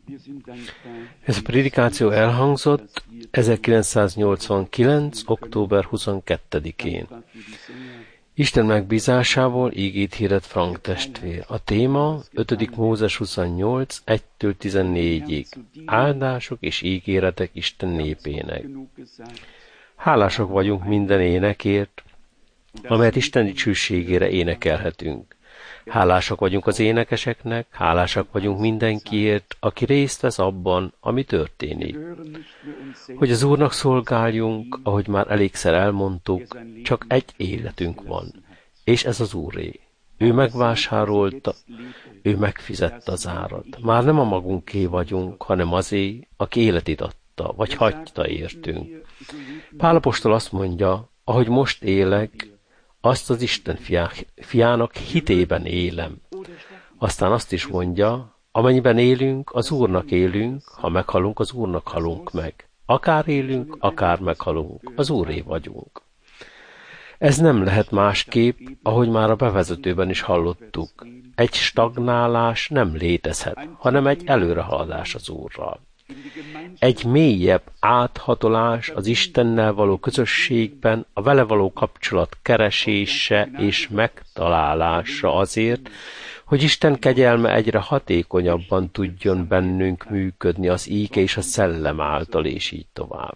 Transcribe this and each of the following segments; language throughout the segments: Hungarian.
Ez a prédikáció elhangzott 1989. október 22-én. Isten megbízásából ígét hirdet Frank testvér. A téma 5. Mózes 28, 1-től 14-ig. Áldások és ígéretek Isten népének. Hálásak vagyunk minden énekért, amelyet Isten dicsőségére énekelhetünk. Hálásak vagyunk az énekeseknek, hálásak vagyunk mindenkiért, aki részt vesz abban, ami történik. Hogy az Úrnak szolgáljunk, ahogy már elégszer elmondtuk, csak egy életünk van, és ez az Úré. Ő megvásárolta, ő megfizette az árat. Már nem a magunké vagyunk, hanem azé, aki életét adta, vagy hagyta értünk. Pál apostol azt mondja, ahogy most élek, azt az Isten fiának hitében élem. Aztán azt is mondja, amennyiben élünk, az Úrnak élünk, ha meghalunk, az Úrnak halunk meg. Akár élünk, akár meghalunk, az Úré vagyunk. Ez nem lehet másképp, ahogy már a bevezetőben is hallottuk. Egy stagnálás nem létezhet, hanem egy előrehaladás az Úrral. Egy mélyebb áthatolás az Istennel való közösségben, a vele való kapcsolat keresése és megtalálása azért, hogy Isten kegyelme egyre hatékonyabban tudjon bennünk működni az íge és a szellem által, és így tovább.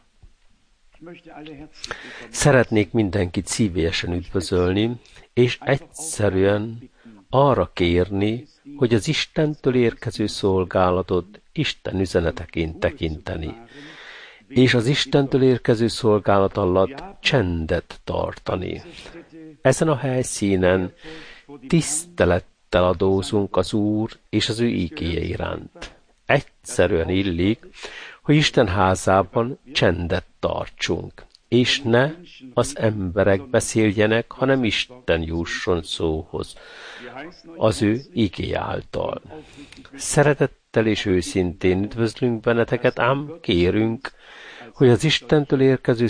Szeretnék mindenkit szívélyesen üdvözölni, és egyszerűen arra kérni, hogy az Istentől érkező szolgálatot Isten üzeneteként tekinteni, és az Istentől érkező szolgálat alatt csendet tartani. Ezen a helyszínen tisztelettel adózunk az Úr és az ő ígéje iránt. Egyszerűen illik, hogy Isten házában csendet tartsunk, és ne az emberek beszéljenek, hanem Isten jusson szóhoz, az ő ígéje által. Szeretettel és őszintén üdvözlünk benneteket, ám kérünk, hogy az Istentől érkező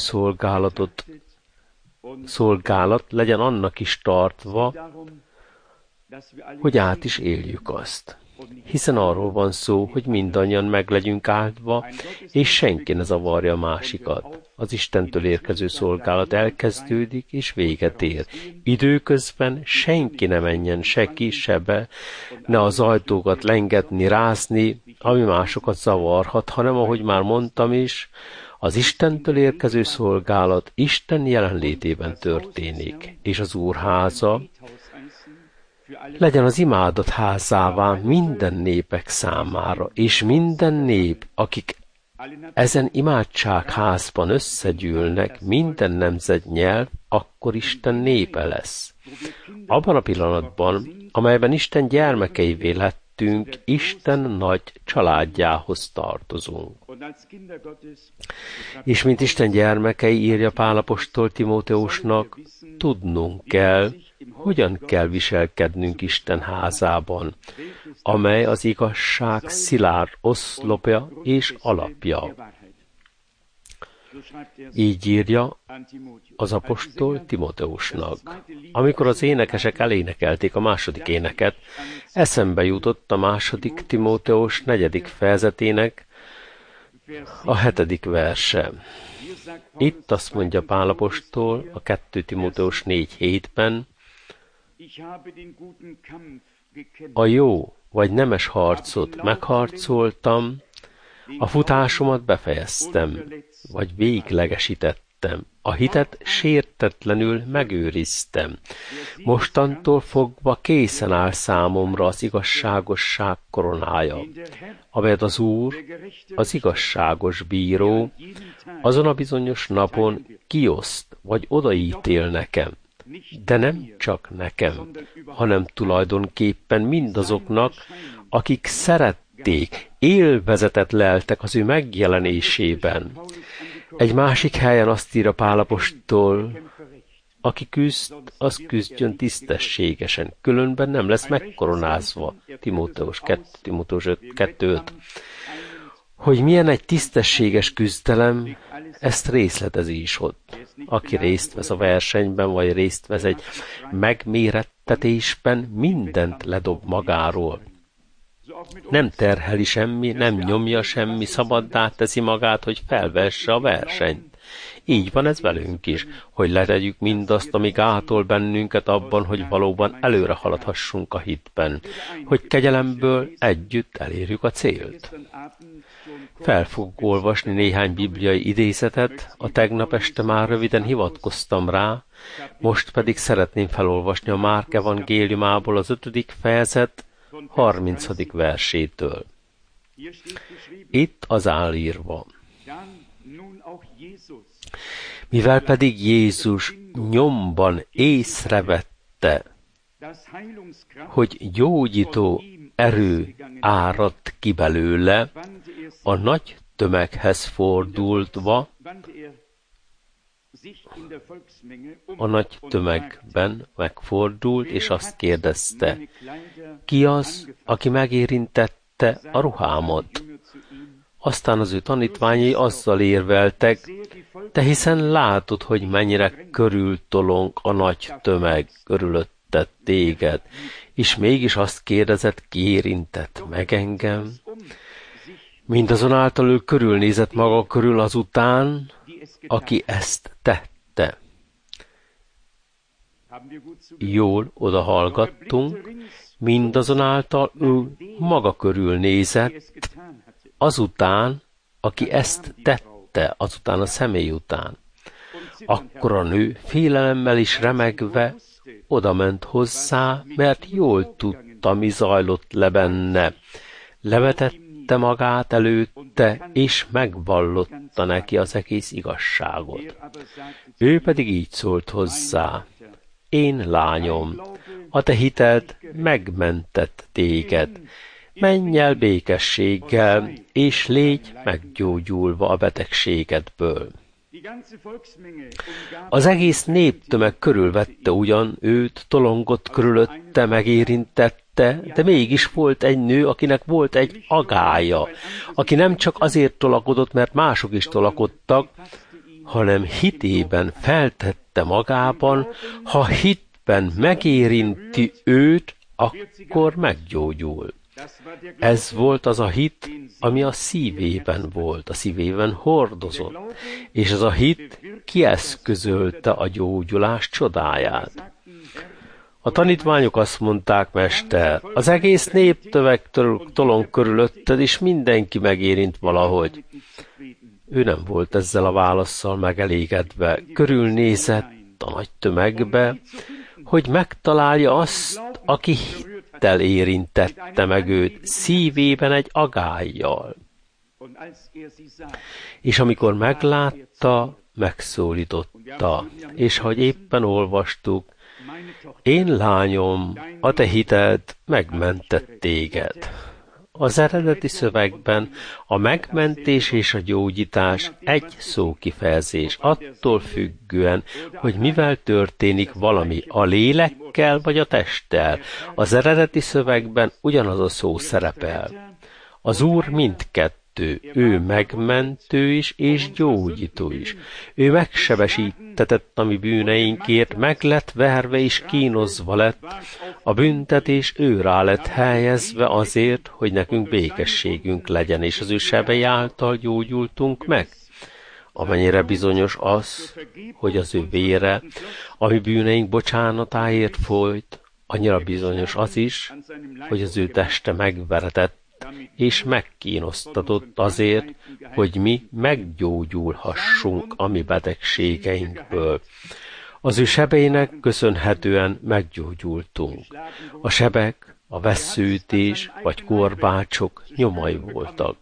szolgálat legyen annak is tartva, hogy át is éljük azt. Hiszen arról van szó, hogy mindannyian meg legyünk áldva, és senki ne zavarja a másikat. Az Istentől érkező szolgálat elkezdődik, és véget ér. Időközben senki ne menjen se ki, se be, ne az ajtókat lengetni, rázni, ami másokat zavarhat, hanem ahogy már mondtam is, az Istentől érkező szolgálat Isten jelenlétében történik, és az Úr háza legyen az imádat házává minden népek számára, és minden nép, akik ezen imádságházban összegyűlnek, minden nemzet nyelv, akkor Isten népe lesz. Abban a pillanatban, amelyben Isten gyermekeivé lettünk, Isten nagy családjához tartozunk. És mint Isten gyermekei, írja Pál apostol Timóteusnak, tudnunk kell, hogyan kell viselkednünk Isten házában, amely az igazság szilárd oszlopja és alapja. Így írja az apostol Timóteusnak. Amikor az énekesek elénekelték a második éneket, eszembe jutott a 2. Timóteus 4. fejezetének a 7. verse. Itt azt mondja Pál apostol a 2. Timóteus 4:7-ben, a jó vagy nemes harcot megharcoltam, a futásomat befejeztem, vagy véglegesítettem, a hitet sértetlenül megőriztem. Mostantól fogva készen áll számomra az igazságosság koronája, amelyet az Úr, az igazságos bíró, azon a bizonyos napon kioszt, vagy odaítél nekem. De nem csak nekem, hanem tulajdonképpen mindazoknak, akik szerették, élvezetet leltek az ő megjelenésében. Egy másik helyen azt írja Pál apostol, aki küzd, az küzdjön tisztességesen, különben nem lesz megkoronázva. Timóteus 2:5. Hogy milyen egy tisztességes küzdelem, ezt részletezi is ott. Aki részt vesz a versenyben, vagy részt vesz egy megmérettetésben, mindent ledob magáról. Nem terheli semmi, nem nyomja semmi, szabaddá teszi magát, hogy felvesse a versenyt. Így van ez velünk is, hogy letegyük mindazt, ami gátol bennünket abban, hogy valóban előre haladhassunk a hitben, hogy kegyelemből együtt elérjük a célt. Fel fogok olvasni néhány bibliai idézetet, a tegnap este már röviden hivatkoztam rá, most pedig szeretném felolvasni a Márk evangéliumából az 5. fejezet 30. versétől. Itt az áll írva. Mivel pedig Jézus nyomban észrevette, hogy gyógyító erő áradt ki belőle, a nagy tömeghez fordultva, a nagy tömegben megfordult, és azt kérdezte, ki az, aki megérintette a ruhámat? Aztán az ő tanítványai azzal érveltek, te hiszen látod, hogy mennyire körültolong a nagy tömeg körülötted téged, és mégis azt kérdezed, ki érintett meg engem? Mindazonáltal ő körülnézett maga körül azután, aki ezt tette. Jól odahallgattunk, mindazonáltal ő maga körül nézett, azután, aki ezt tette, azután a személy után. Akkor a nő félelemmel is remegve odament hozzá, mert jól tudta, mi zajlott le benne. Levetette magát előtte, és megvallotta neki az egész igazságot. Ő pedig így szólt hozzá, én lányom, a te hiteld megmentett téged. Menj el békességgel, és légy meggyógyulva a betegségedből. Az egész néptömeg körülvette ugyan őt, tolongott körülötte, megérintette, de mégis volt egy nő, akinek volt egy agálya, aki nem csak azért tolakodott, mert mások is tolakodtak, hanem hitében feltette magában, ha hitben megérinti őt, akkor meggyógyul. Ez volt az a hit, ami a szívében volt, a szívében hordozott, és ez a hit kieszközölte a gyógyulás csodáját. A tanítványok azt mondták, Mester, az egész néptömeg tolong körülötted, és mindenki megérint valahogy. Ő nem volt ezzel a válasszal megelégedve, körülnézett a nagy tömegbe, hogy megtalálja azt, aki hittel érintette meg őt, szívében egy agállyal. És amikor meglátta, megszólította, és ahogy éppen olvastuk, én lányom, a te hited megmentett téged. Az eredeti szövegben a megmentés és a gyógyítás egy szókifejezés, attól függően, hogy mivel történik valami, a lélekkel vagy a testtel. Az eredeti szövegben ugyanaz a szó szerepel. Az Úr mindkettő, ő megmentő is és gyógyító is. Ő megsebesítetett a mi bűneinkért, meg lett verve és kínozva lett, a büntetés őrá lett helyezve azért, hogy nekünk békességünk legyen, és az ő sebei által gyógyultunk meg. Amennyire bizonyos az, hogy az ő vére, ami bűneink bocsánatáért folyt, annyira bizonyos az is, hogy az ő teste megveretett, és megkínoztatott azért, hogy mi meggyógyulhassunk a mi betegségeinkből. Az ő sebeinek köszönhetően meggyógyultunk. A sebek, a vesszőtés vagy korbácsok nyomai voltak.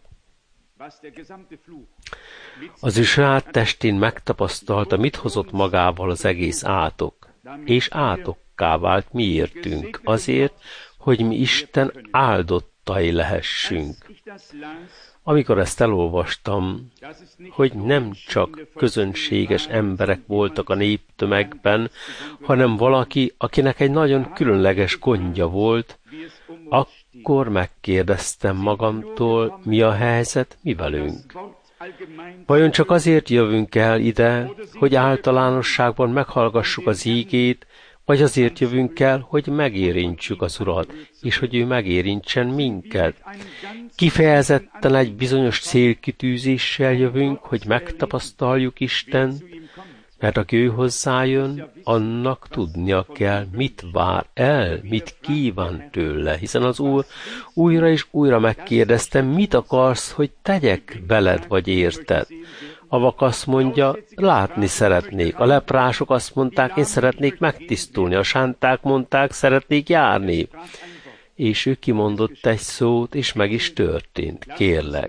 Az ő saját testén megtapasztalta, mit hozott magával az egész átok, és átokká vált miértünk, azért, hogy mi Isten áldottai lehessünk. Amikor ezt elolvastam, hogy nem csak közönséges emberek voltak a néptömegben, hanem valaki, akinek egy nagyon különleges gondja volt, akkor megkérdeztem magamtól, mi a helyzet, mi velünk. Vajon csak azért jövünk el ide, hogy általánosságban meghallgassuk az ígét, vagy azért jövünk el, hogy megérintsük az Urat, és hogy ő megérintsen minket. Kifejezetten egy bizonyos célkitűzéssel jövünk, hogy megtapasztaljuk Istent, mert aki ő hozzájön, annak tudnia kell, mit vár el, mit kíván tőle, hiszen az Úr újra és újra megkérdezte, mit akarsz, hogy tegyek veled vagy érted. A vak azt mondja, látni szeretnék. A leprások azt mondták, én szeretnék megtisztulni. A sánták mondták, szeretnék járni. És ő kimondott egy szót, és meg is történt. Kérlek,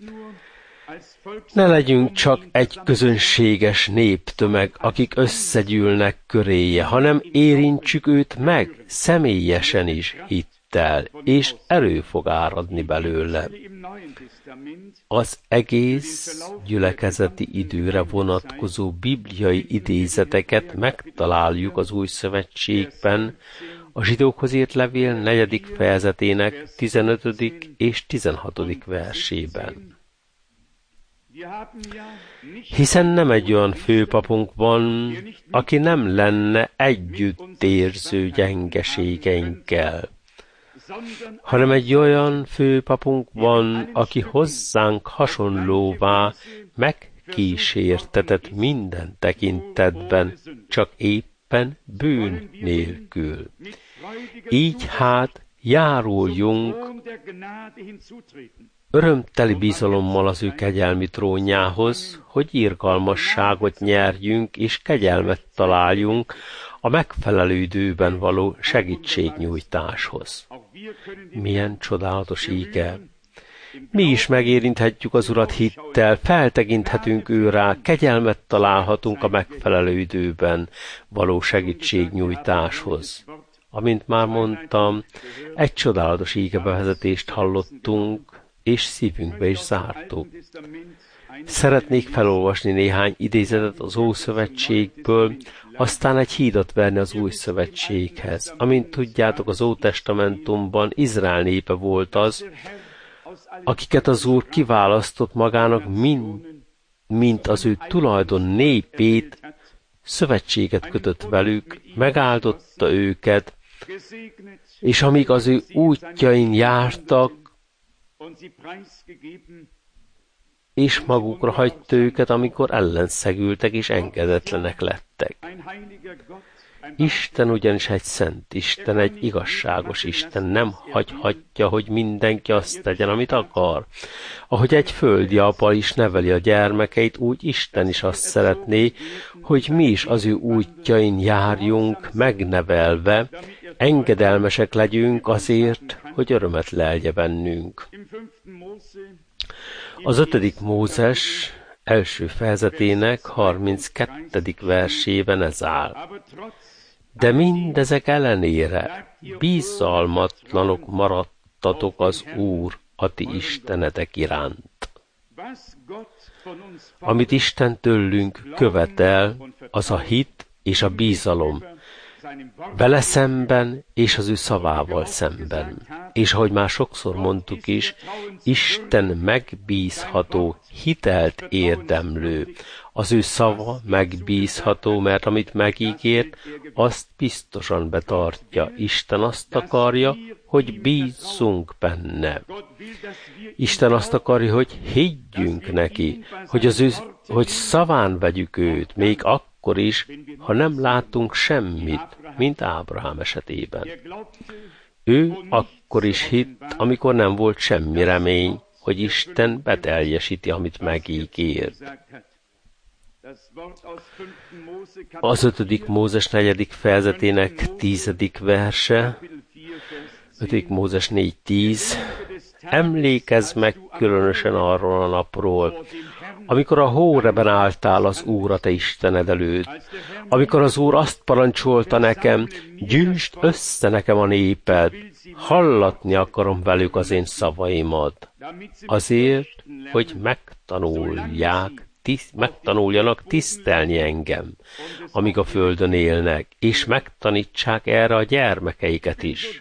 ne legyünk csak egy közönséges néptömeg, akik összegyűlnek köréje, hanem érintsük őt meg, személyesen is hittel, és erő fog áradni belőle. Az egész gyülekezeti időre vonatkozó bibliai idézeteket megtaláljuk az Új Szövetségben, a Zsidókhoz írt levél 4. fejezetének 15. és 16. versében. Hiszen nem egy olyan főpapunk van, aki nem lenne együttérző gyengeségeinkkel, hanem egy olyan főpapunk van, aki hozzánk hasonlóvá megkísértetett minden tekintetben, csak éppen bűn nélkül. Így hát járuljunk örömteli bizalommal az ő kegyelmi trónjához, hogy irgalmasságot nyerjünk és kegyelmet találjunk a megfelelő időben való segítségnyújtáshoz. Milyen csodálatos íge! Mi is megérinthetjük az Urat hittel, feltekinthetünk ő rá, kegyelmet találhatunk a megfelelő időben való segítségnyújtáshoz. Amint már mondtam, egy csodálatos ígebevezetést hallottunk, és szívünkbe is zártuk. Szeretnék felolvasni néhány idézetet az Ószövetségből, aztán egy hídat verni az Új Szövetséghez. Amint tudjátok, az Ótestamentumban Izrael népe volt az, akiket az Úr kiválasztott magának, mint az ő tulajdon népét, szövetséget kötött velük, megáldotta őket, és amíg az ő útjain jártak, és magukra hagyta őket, amikor ellenszegültek és engedetlenek lettek. Isten ugyanis egy szent Isten, egy igazságos Isten, nem hagyhatja, hogy mindenki azt tegyen, amit akar. Ahogy egy földi apa is neveli a gyermekeit, úgy Isten is azt szeretné, hogy mi is az ő útjain járjunk, megnevelve, engedelmesek legyünk azért, hogy örömet lelje bennünk. Az 5. Mózes első fejezetének 32. versében ez áll. De mindezek ellenére bizalmatlanok maradtatok az Úr, a ti istenetek iránt. Amit Isten tőlünk követel, az a hit és a bizalom, vele szemben és az ő szavával szemben. És ahogy már sokszor mondtuk is, Isten megbízható, hitelt érdemlő. Az ő szava megbízható, mert amit megígért, azt biztosan betartja. Isten azt akarja, hogy bízzunk benne. Isten azt akarja, hogy higgyünk neki, hogy szaván vegyük őt, még akkor is, ha nem látunk semmit, mint Ábrahám esetében. Ő akkor is hitt, amikor nem volt semmi remény, hogy Isten beteljesíti, amit megígért. Az 5. Mózes 4. fejezetének 10. verse, 5. Mózes 4.10. Emlékezz meg különösen arról a napról, amikor a Hóreben álltál az Úr a te Istened előtt, amikor az Úr azt parancsolta nekem, gyűjtsd össze nekem a néped, hallatni akarom velük az én szavaimat, azért, hogy megtanuljanak tisztelni engem, amíg a földön élnek, és megtanítsák erre a gyermekeiket is.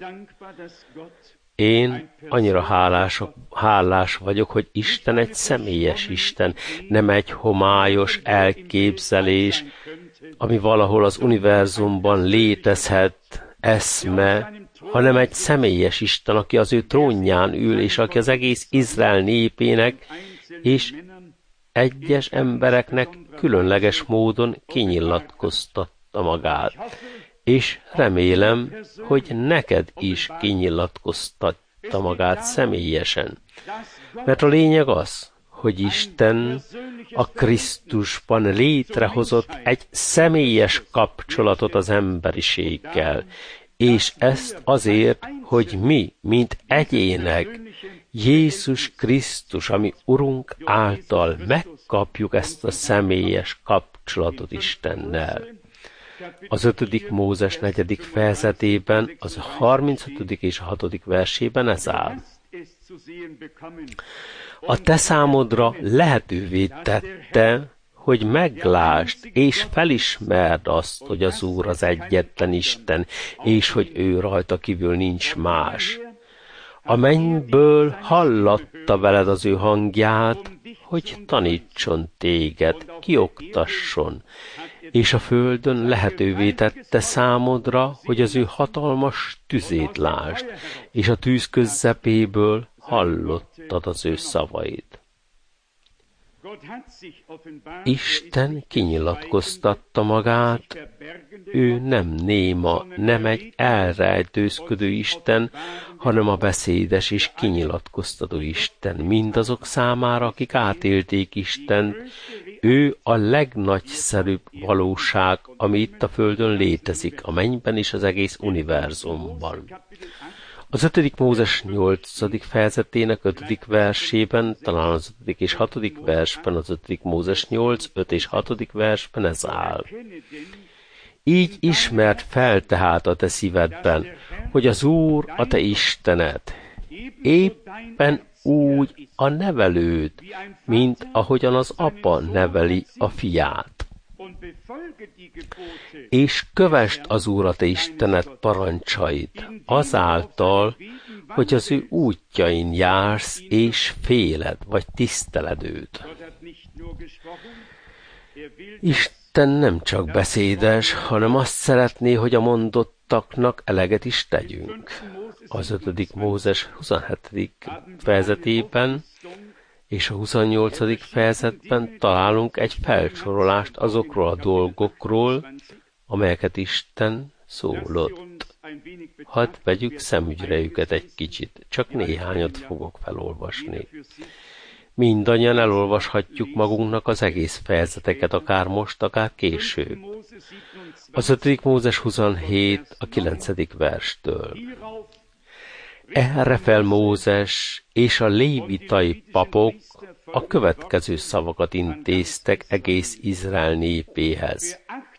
Én annyira hálás vagyok, hogy Isten egy személyes Isten, nem egy homályos elképzelés, ami valahol az univerzumban létezhet, eszme, hanem egy személyes Isten, aki az ő trónján ül, és aki az egész Izrael népének és egyes embereknek különleges módon kinyilatkoztatta magát. És remélem, hogy neked is kinyilatkoztatta magát személyesen. Mert a lényeg az, hogy Isten a Krisztusban létrehozott egy személyes kapcsolatot az emberiséggel, és ezt azért, hogy mi, mint egyének, Jézus Krisztus, ami Urunk által megkapjuk ezt a személyes kapcsolatot Istennel. Az 5. Mózes 4. fejezetében, az 35. és a 6. versében ez áll. A te számodra lehetővé tette, hogy meglásd és felismerd azt, hogy az Úr az egyetlen Isten, és hogy ő rajta kívül nincs más. A mennyből hallatta veled az ő hangját, hogy tanítson téged, kioktasson, és a földön lehetővé tette számodra, hogy az ő hatalmas tüzét lásd, és a tűz közepéből hallottad az ő szavait. Isten kinyilatkoztatta magát, ő nem néma, nem egy elrejtőzködő Isten, hanem a beszédes és kinyilatkoztató Isten. Mindazok számára, akik átélték Istent, ő a legnagyszerűbb valóság, ami itt a földön létezik, a mennyben és az egész univerzumban. Az 5. Mózes 8. fejezetének 5. versében, talán az 5. és 6. versben, az 5. Mózes 8, 5 és 6. versben ez áll. Így ismerd fel tehát a te szívedben, hogy az Úr a te Istened, éppen úgy a nevelőd, mint ahogyan az apa neveli a fiát. És kövesd az Úr a te Istened parancsait, azáltal, hogy az ő útjain jársz, és féled, vagy tiszteled őt. Isten nem csak beszédes, hanem azt szeretné, hogy a mondottaknak eleget is tegyünk. Az 5. Mózes 27. fejezetében és a 28. fejezetben találunk egy felsorolást azokról a dolgokról, amelyeket Isten szólott. Hadd vegyük szemügyre őket egy kicsit, csak néhányat fogok felolvasni. Mindannyian elolvashatjuk magunknak az egész fejezeteket, akár most, akár később. Az 5. Mózes 27. a 9. verstől. Erre fel Mózes és a lévitai papok a következő szavakat intéztek egész Izrael népéhez.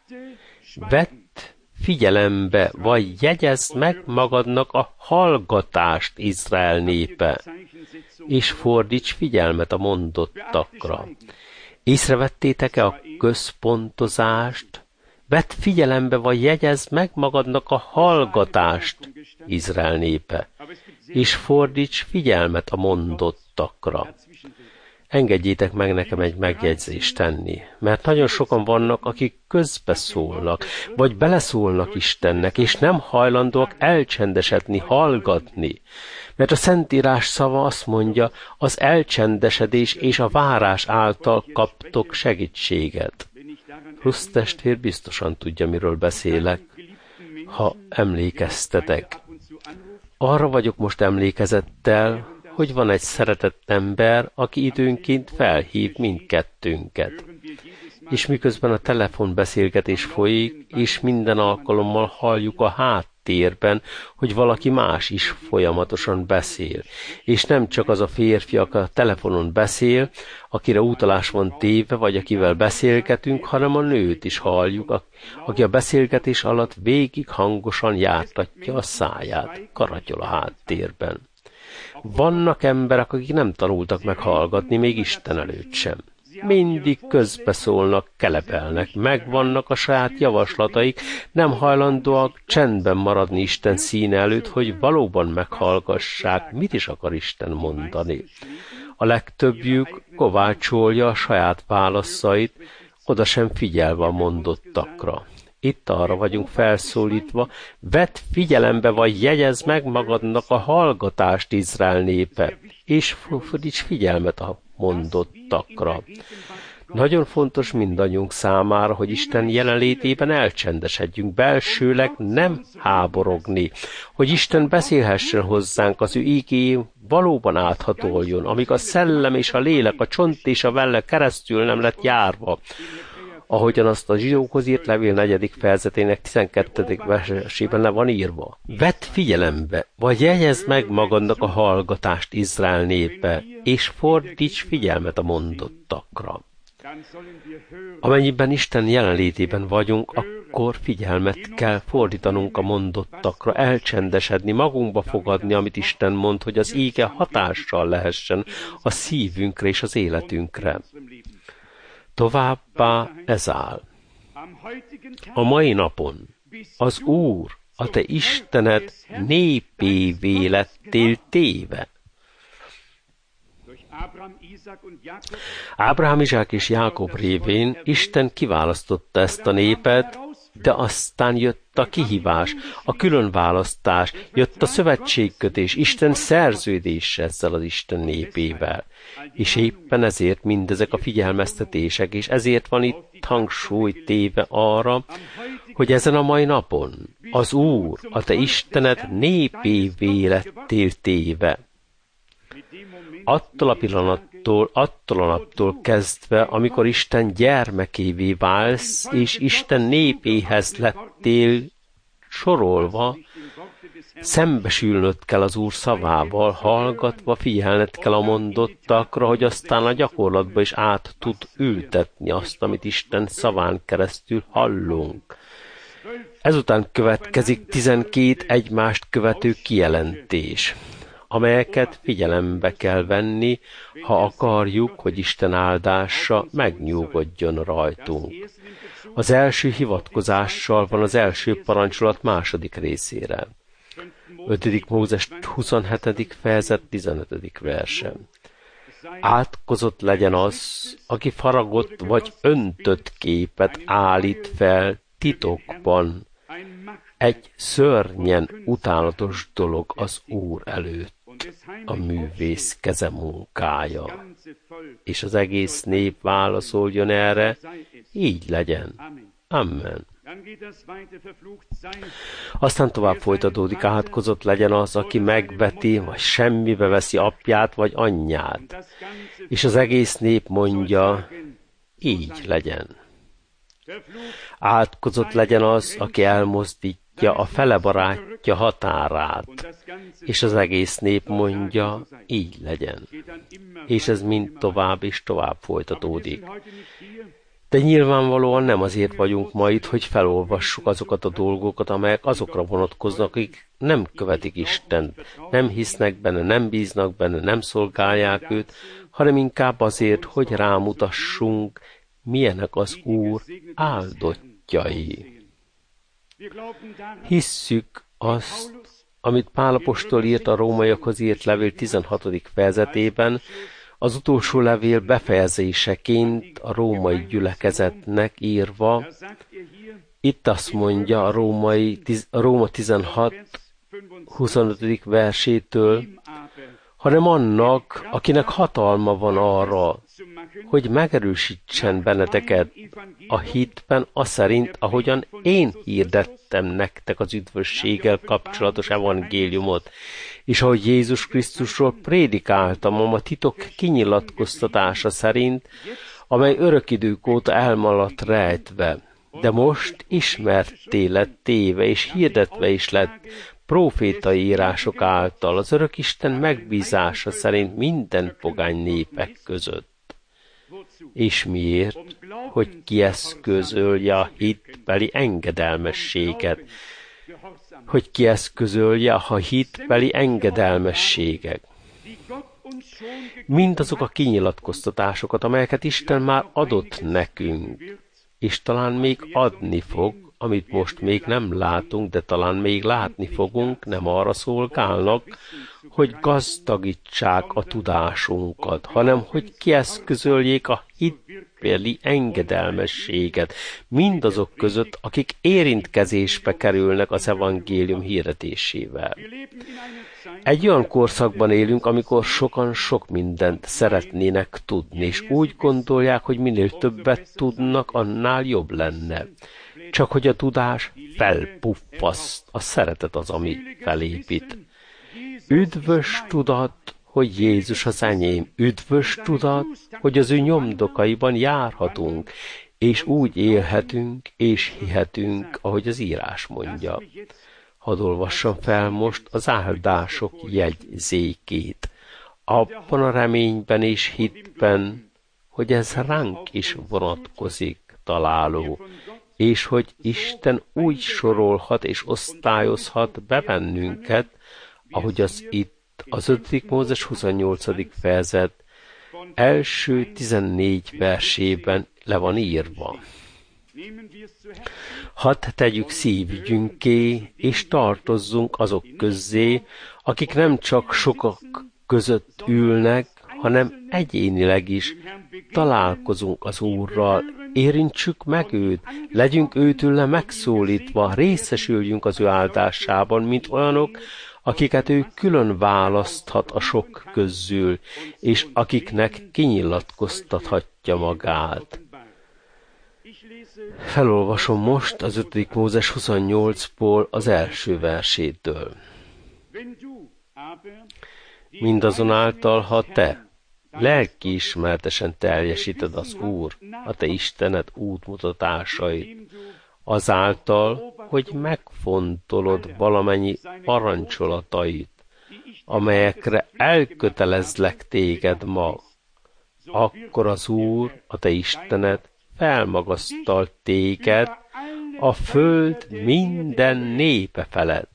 Vett figyelembe, vagy jegyezd meg magadnak a hallgatást, Izrael népe, és fordíts figyelmet a mondottakra. Észrevettétek-e a központozást? Vedd figyelembe, vagy jegyezd meg magadnak a hallgatást, Izrael népe, és fordíts figyelmet a mondottakra. Engedjétek meg nekem egy megjegyzést tenni, mert nagyon sokan vannak, akik közbeszólnak, vagy beleszólnak Istennek, és nem hajlandóak elcsendesedni, hallgatni. Mert a Szentírás szava azt mondja, az elcsendesedés és a várás által kaptok segítséget. Rusz testvér biztosan tudja, miről beszélek, ha emlékeztetek. Arra vagyok most emlékezettel, hogy van egy szeretett ember, aki időnként felhív mindkettőnket. És miközben a telefonbeszélgetés folyik, és minden alkalommal halljuk a háttérben, hogy valaki más is folyamatosan beszél. És nem csak az a férfi, aki a telefonon beszél, akire utalás van téve, vagy akivel beszélgetünk, hanem a nőt is halljuk, aki a beszélgetés alatt végig hangosan jártatja a száját, karatyol a háttérben. Vannak emberek, akik nem tanultak meg hallgatni, még Isten előtt sem. Mindig közbeszólnak, kelepelnek, megvannak a saját javaslataik, nem hajlandóak csendben maradni Isten színe előtt, hogy valóban meghallgassák, mit is akar Isten mondani. A legtöbbjük kovácsolja a saját válaszait, oda sem figyelve a mondottakra. Itt arra vagyunk felszólítva, vedd figyelembe vagy jegyezd meg magadnak a hallgatást, Izrael népe, és fordíts figyelmet a mondottakra. Nagyon fontos mindannyiunk számára, hogy Isten jelenlétében elcsendesedjünk, belsőleg nem háborogni, hogy Isten beszélhessen hozzánk, az ő igéjén valóban áthatoljon, amíg a szellem és a lélek, a csont és a velle keresztül nem lett járva, ahogyan azt a zsidókhoz írt levél 4. fejezetének 12. versében le van írva. Vedd figyelembe, vagy jegyezd meg magadnak a hallgatást, Izrael népe, és fordíts figyelmet a mondottakra. Amennyiben Isten jelenlétében vagyunk, akkor figyelmet kell fordítanunk a mondottakra, elcsendesedni, magunkba fogadni, amit Isten mond, hogy az íge hatással lehessen a szívünkre és az életünkre. Továbbá ez áll. A mai napon az Úr, a te Istened népévé lettél téve. Ábrahám, Izsák és Jákob révén Isten kiválasztotta ezt a népet, de aztán jött a kihívás, a különválasztás, jött a szövetségkötés, Isten szerződés ezzel az Isten népével. És éppen ezért mindezek a figyelmeztetések, és ezért van itt hangsúly téve arra, hogy ezen a mai napon az Úr, a te Istened népévé lettél téve. Attól a pillanattól, attól a naptól kezdve, amikor Isten gyermekévé válsz, és Isten népéhez lettél sorolva, szembesülnöd kell az Úr szavával, hallgatva, figyelned kell a mondottakra, hogy aztán a gyakorlatba is át tud ültetni azt, amit Isten szaván keresztül hallunk. Ezután következik 12 egymást követő kijelentés, amelyeket figyelembe kell venni, ha akarjuk, hogy Isten áldása megnyugodjon rajtunk. Az első hivatkozással van az első parancsolat második részére. 5. Mózes 27. fejezet 15. verse. Átkozott legyen az, aki faragott vagy öntött képet állít fel titokban. Egy szörnyen utálatos dolog az Úr előtt, a művész keze munkája. És az egész nép válaszoljon erre, így legyen. Amen. Aztán tovább folytatódik, átkozott legyen az, aki megveti, vagy semmibe veszi apját, vagy anyját. És az egész nép mondja, így legyen. Átkozott legyen az, aki elmozdítja a fele barátja határát, és az egész nép mondja, így legyen. És ez mind tovább és tovább folytatódik. De nyilvánvalóan nem azért vagyunk ma itt, hogy felolvassuk azokat a dolgokat, amelyek azokra vonatkoznak, akik nem követik Istent, nem hisznek benne, nem bíznak benne, nem szolgálják őt, hanem inkább azért, hogy rámutassunk, milyenek az Úr áldottjai. Hisszük azt, amit Pál apostol írt a rómaiakhoz írt levél 16. fejezetében, az utolsó levél befejezéseként a római gyülekezetnek írva. Itt azt mondja a Róma 16. 25. versétől, hanem annak, akinek hatalma van arra, hogy megerősítsen benneteket a hitben, aszerint, ahogyan én hirdettem nektek az üdvösséggel kapcsolatos evangéliumot, és ahogy Jézus Krisztusról prédikáltam a titok kinyilatkoztatása szerint, amely örök idők óta elmaradt rejtve, de most ismertté lett téve, és hirdetve is lett prófétai írások által az örök Isten megbízása szerint minden pogány népek között. És miért? Hogy kieszközölje a hitbeli engedelmességet. Hogy kieszközölje a hitbeli engedelmességek. Mindazok a kinyilatkoztatásokat, amelyeket Isten már adott nekünk, és talán még adni fog, amit most még nem látunk, de talán még látni fogunk, nem arra szolgálnak, hogy gazdagítsák a tudásunkat, hanem hogy kieszközöljék a testvéri engedelmességet mindazok között, akik érintkezésbe kerülnek az evangélium hirdetésével. Egy olyan korszakban élünk, amikor sokan sok mindent szeretnének tudni, és úgy gondolják, hogy minél többet tudnak, annál jobb lenne. Csak hogy a tudás felpuffaszt, a szeretet az, ami felépít. Üdvös tudat, hogy Jézus az enyém, üdvös tudat, hogy az ő nyomdokaiban járhatunk, és úgy élhetünk, és hihetünk, ahogy az írás mondja. Hadd olvassam fel most az áldások jegyzékét, abban a reményben és hitben, hogy ez ránk is vonatkozik, találó, és hogy Isten úgy sorolhat és osztályozhat be bennünket, ahogy az itt az 5. Mózes 28. fejezet első 14 versében le van írva. Hadd tegyük szívügyünké, és tartozzunk azok közzé, akik nem csak sokak között ülnek, hanem egyénileg is találkozunk az Úrral, érintsük meg őt, legyünk őtőle megszólítva, részesüljünk az ő áldásában, mint olyanok, akiket ő külön választhat a sok közül, és akiknek kinyilatkoztathatja magát. Felolvasom most az 5. Mózes 28-ból az első versétől. Mindazonáltal, ha te lelkiismeretesen teljesíted az Úr, a te Istened útmutatásait, azáltal, hogy megfontolod valamennyi parancsolatait, amelyekre elkötelezlek téged ma, akkor az Úr, a te Istened felmagasztal téged a föld minden népe felett.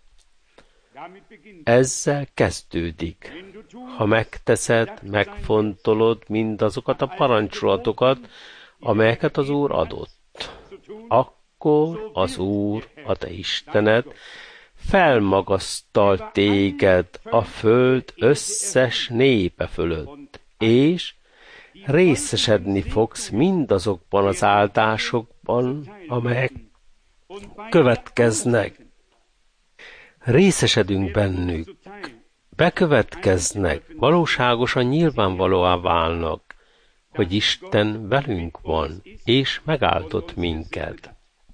Ezzel kezdődik. Ha megteszed, megfontolod mindazokat a parancsolatokat, amelyeket az Úr adott, akkor az Úr, a te Istened, felmagasztal téged a föld összes népe fölött, és részesedni fogsz mindazokban az áldásokban, amelyek következnek. Részesedünk bennük, bekövetkeznek, valóságosan nyilvánvalóvá válnak, hogy Isten velünk van, és megáldott minket.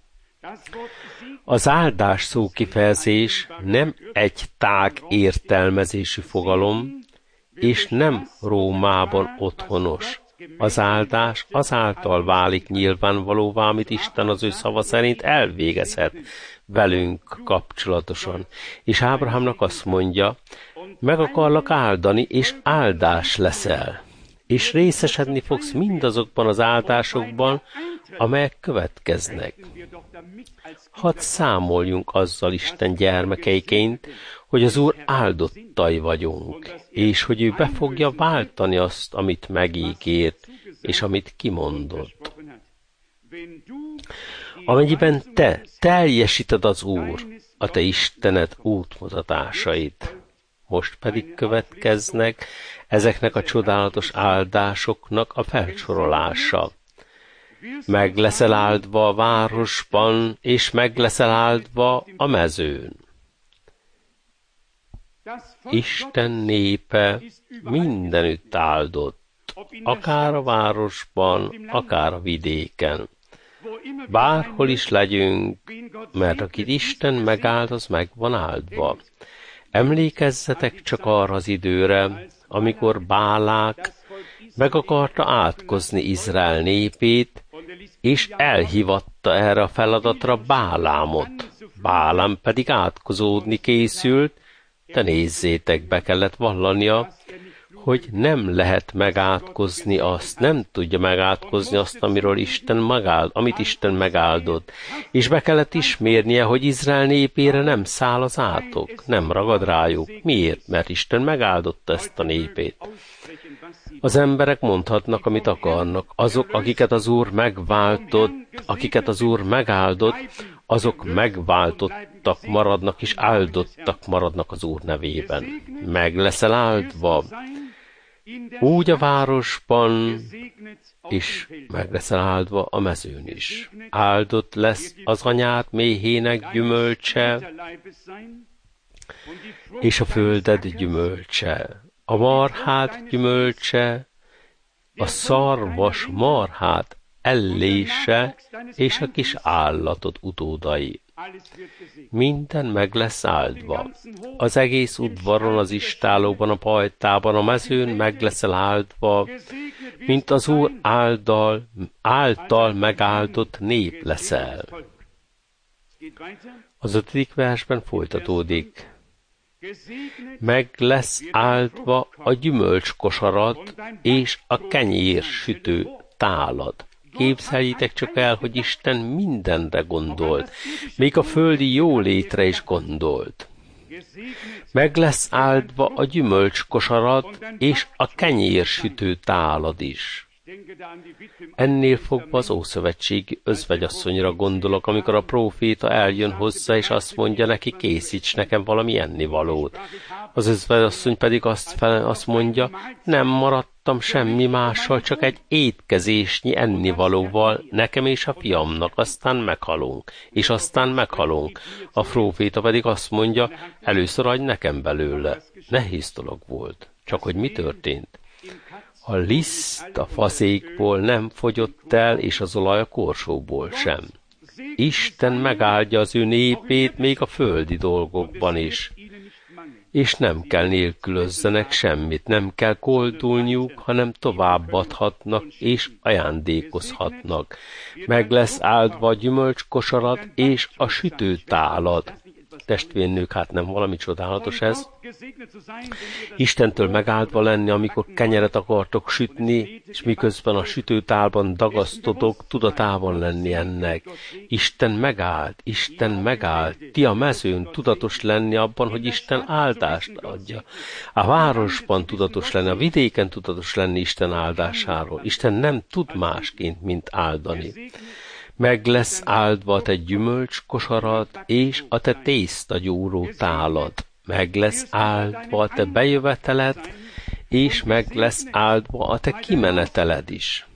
Az áldás szókifejezés nem egy tág értelmezésű fogalom, és nem Rómában otthonos. Az áldás azáltal válik nyilvánvalóvá, amit Isten az ő szava szerint elvégezhet velünk kapcsolatosan. És Ábrahámnak azt mondja, meg akarlak áldani, és áldás leszel. És részesedni fogsz mindazokban az áldásokban, amelyek következnek. Hadd számoljunk azzal Isten gyermekeiként, hogy az Úr áldottai vagyunk, és hogy ő be fogja váltani azt, amit megígért, és amit kimondott. Amennyiben te teljesíted az Úr, a te Istened útmutatásait, most pedig következnek ezeknek a csodálatos áldásoknak a felsorolása. Meg leszel áldva a városban, és meg leszel áldva a mezőn. Isten népe mindenütt áldott, akár a városban, akár a vidéken. Bárhol is legyünk, mert akit Isten megáld, az meg van áldva. Emlékezzetek csak arra az időre, amikor Bálák meg akarta átkozni Izrael népét, és elhívatta erre a feladatra Bálámot. Bálám pedig átkozódni készült, de nézzétek, be kellett vallania, hogy nem lehet megátkozni azt, nem tudja megátkozni azt, amit Isten megáldott. És be kellett ismernie, hogy Izrael népére nem száll az átok, nem ragad rájuk. Miért? Mert Isten megáldotta ezt a népét. Az emberek mondhatnak, amit akarnak. Azok, akiket az Úr megváltott, akiket az Úr megáldott, azok megváltottak maradnak és áldottak maradnak az Úr nevében. Meg leszel áldva, úgy a városban, és meg leszel áldva a mezőn is. Áldott lesz az anyád méhének gyümölcse, és a földed gyümölcse, a marhád gyümölcse, a szarvas marhád ellése, és a kis állatod utódai. Minden meg lesz áldva. Az egész udvaron, az istállóban, a pajtában, a mezőn meg leszel áldva, mint az Úr által megáldott nép leszel. Az 5. versben folytatódik. Meg lesz áldva a gyümölcskosarad és a kenyérsütő tálad. Képzeljétek csak el, hogy Isten mindenre gondolt, még a földi jólétre is gondolt. Meg lesz áldva a gyümölcskosarad és a kenyérsütő tálad is. Ennél fogva az ószövetségi özvegyasszonyra gondolok, amikor a próféta eljön hozzá, és azt mondja neki, készíts nekem valami ennivalót. Az özvegyasszony pedig azt mondja, nem maradtam semmi mással, csak egy étkezésnyi ennivalóval, nekem és a fiamnak, aztán meghalunk, és aztán meghalunk. A próféta pedig azt mondja, először adj nekem belőle. Nehéz dolog volt, csak hogy mi történt? A liszt a faszékból nem fogyott el, és az olaj a korsóból sem. Isten megáldja az ő népét még a földi dolgokban is. És nem kell nélkülözzenek semmit, nem kell koldulniuk, hanem továbbadhatnak és ajándékozhatnak. Meg lesz áldva a gyümölcskosarad és a sütőtálad. Testvérnők, hát nem valami csodálatos ez? Istentől megáldva lenni, amikor kenyeret akartok sütni, és miközben a sütőtálban dagasztotok, tudatában lenni ennek. Isten megáld, ti a mezőn tudatos lenni abban, hogy Isten áldást adja. A városban tudatos lenni, a vidéken tudatos lenni Isten áldásáról. Isten nem tud másként, mint áldani. Meg lesz áldva a te gyümölcskosarad és a te tésztagyúró tálad. Meg lesz áldva a te bejöveteled, és meg lesz áldva a te kimeneteled is.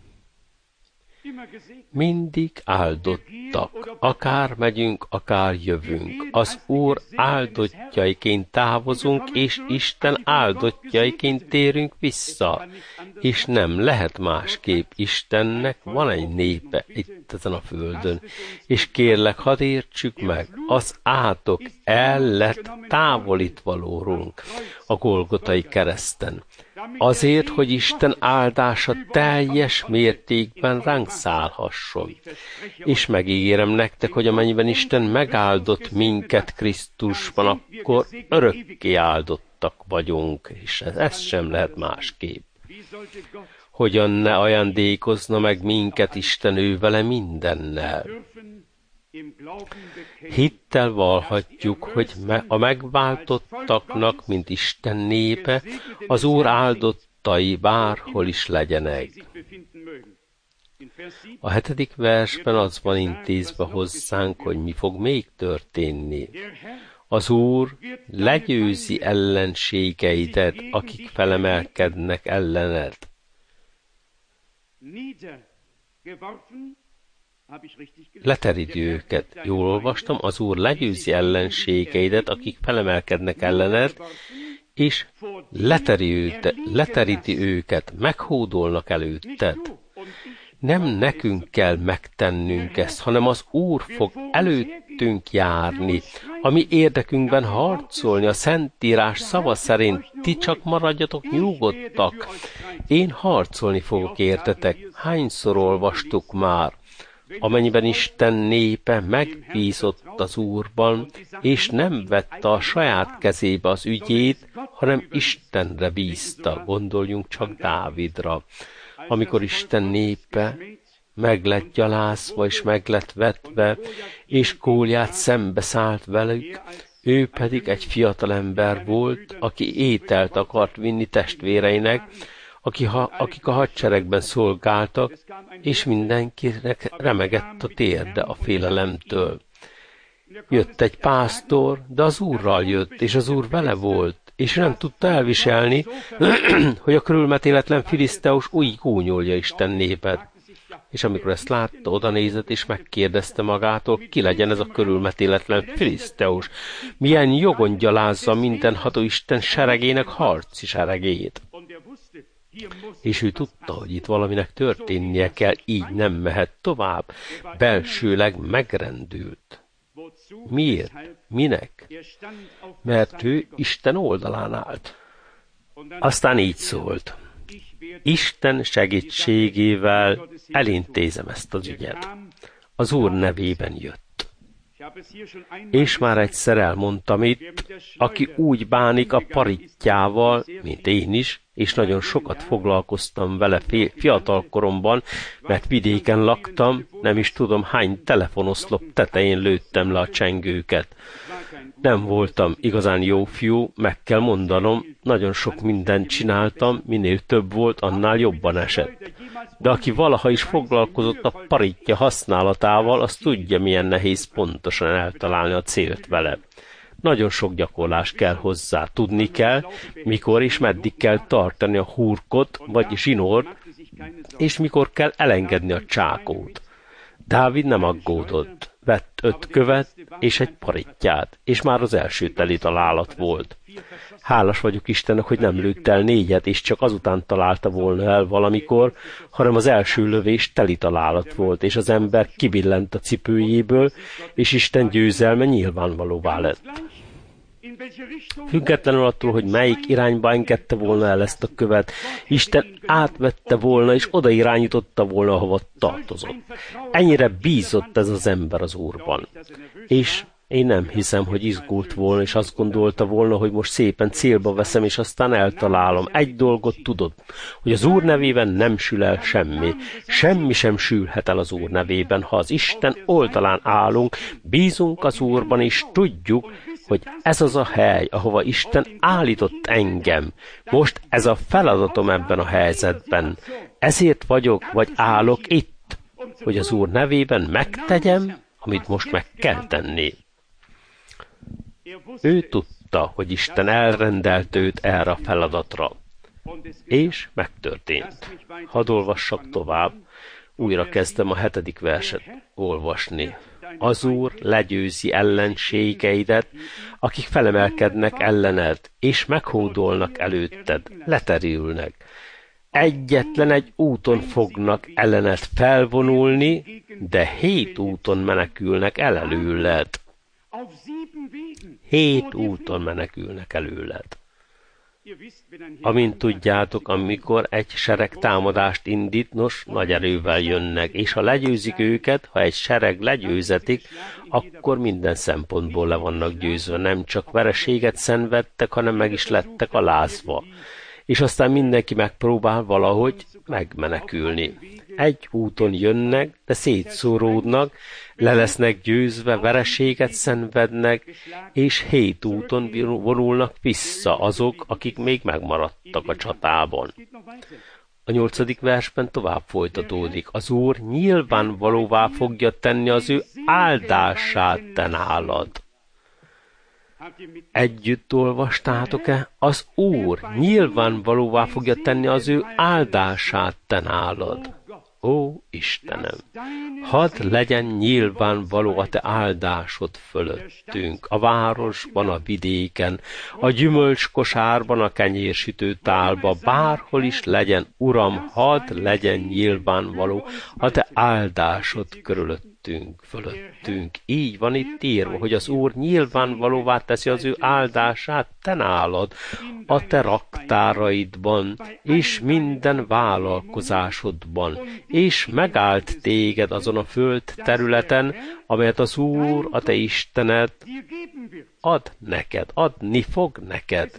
Mindig áldottak, akár megyünk, akár jövünk. Az Úr áldottjaiként távozunk, és Isten áldottjaiként térünk vissza. És nem lehet másképp. Istennek van egy népe itt ezen a földön. És kérlek, hadd értsük meg, az átok el lett távolítva rólunk a Golgotai kereszten. Azért, hogy Isten áldása teljes mértékben ránk szállhasson. És megígérem nektek, hogy amennyiben Isten megáldott minket Krisztusban, akkor örökké áldottak vagyunk, és ez sem lehet másképp. Hogyan ne ajándékozna meg minket Isten ő vele mindennel? Hittel vallhatjuk, hogy a megváltottaknak, mint Isten népe, az Úr áldottai bárhol is legyenek. A 7. versben az van intézve hozzánk, hogy mi fog még történni. Az Úr legyőzi ellenségeidet, akik felemelkednek ellened. Leteríti őket. Jól olvastam, az Úr legyőzi ellenségeidet, akik felemelkednek ellened, és leteríti őket, meghódolnak előtted. Nem nekünk kell megtennünk ezt, hanem az Úr fog előttünk járni, a mi érdekünkben harcolni, a Szentírás szava szerint. Ti csak maradjatok nyugodtak, én harcolni fogok értetek. Hányszor olvastuk már? Amennyiben Isten népe megbízott az Úrban, és nem vette a saját kezébe az ügyét, hanem Istenre bízta. Gondoljunk csak Dávidra. Amikor Isten népe meg lett gyalázva és meg lett vetve, és Góliát szembeszállt velük, ő pedig egy fiatalember volt, aki ételt akart vinni testvéreinek, akik a hadseregben szolgáltak, és mindenkinek remegett a térde a félelemtől. Jött egy pásztor, de az Úrral jött, és az Úr vele volt, és nem tudta elviselni, hogy a körülmetéletlen filiszteus úgy gúnyolja Isten népet. És amikor ezt látta, odanézett, és megkérdezte magától, ki legyen ez a körülmetéletlen filiszteus, milyen jogon gyalázza mindenható Isten seregének harci seregét. És ő tudta, hogy itt valaminek történnie kell, így nem mehet tovább, belsőleg megrendült. Miért? Minek? Mert ő Isten oldalán állt. Aztán így szólt: Isten segítségével elintézem ezt az ügyet. Az Úr nevében jött. És már egyszer elmondtam itt, aki úgy bánik a parittyával, mint én is, és nagyon sokat foglalkoztam vele fiatal koromban, mert vidéken laktam, nem is tudom hány telefonoszlop tetején lőttem le a csengőket. Nem voltam igazán jó fiú, meg kell mondanom, nagyon sok mindent csináltam, minél több volt, annál jobban esett. De aki valaha is foglalkozott a paritja használatával, az tudja, milyen nehéz pontosan eltalálni a célt vele. Nagyon sok gyakorlás kell hozzá, tudni kell, mikor és meddig kell tartani a hurkot vagy zsinort, és mikor kell elengedni a csákót. Dávid nem aggódott. Vett 5 követ és egy parittyát, és már az első teli találat volt. Hálás vagyok Istennek, hogy nem lőtt el 4, és csak azután találta volna el valamikor, hanem az első lövés teli találat volt, és az ember kibillent a cipőjéből, és Isten győzelme nyilvánvalóvá lett. Függetlenül attól, hogy melyik irányba engedte volna el ezt a követ, Isten átvette volna, és odairányította volna, ahova tartozott. Ennyire bízott ez az ember az Úrban. És én nem hiszem, hogy izgult volna, és azt gondolta volna, hogy most szépen célba veszem, és aztán eltalálom. Egy dolgot tudod, hogy az Úr nevében nem sül el semmi. Semmi sem sülhet el az Úr nevében. Ha az Isten oldalán állunk, bízunk az Úrban, és tudjuk, hogy ez az a hely, ahova Isten állított engem. Most ez a feladatom ebben a helyzetben. Ezért vagyok, vagy állok itt, hogy az Úr nevében megtegyem, amit most meg kell tenni. Ő tudta, hogy Isten elrendelt őt erre a feladatra. És megtörtént. Hadd olvassak tovább, újra kezdtem a 7. verset olvasni. Az Úr legyőzi ellenségeidet, akik felemelkednek ellened, és meghódolnak előtted, leterülnek. Egyetlen egy úton fognak ellened felvonulni, de 7 úton menekülnek el előled. 7 úton menekülnek előled. Amint tudjátok, amikor egy sereg támadást indít, nos, nagy erővel jönnek, és ha legyőzik őket, ha egy sereg legyőzetik, akkor minden szempontból le vannak győzve, nem csak vereséget szenvedtek, hanem meg is lettek alázva. És aztán mindenki megpróbál valahogy megmenekülni. Egy úton jönnek, de szétszóródnak, le lesznek győzve, vereséget szenvednek, és 7 úton vonulnak vissza azok, akik még megmaradtak a csatában. A 8. versben tovább folytatódik. Az Úr nyilvánvalóvá fogja tenni az ő áldását te nálad. Együtt olvastátok-e? Az Úr nyilvánvalóvá fogja tenni az ő áldását te nálad. Ó, Istenem, hadd legyen nyilvánvaló a te áldásod fölöttünk, a városban, a vidéken, a gyümölcskosárban, a kenyérsütő tálba, bárhol is legyen, Uram, hadd legyen nyilvánvaló a te áldásod körülöttünk, fölöttünk. Így van itt írva, hogy az Úr nyilvánvalóvá teszi az ő áldását te nálad, a te raktáraidban, és minden vállalkozásodban, és megállt téged azon a föld területen, amelyet az Úr, a te Istened ad neked, adni fog neked.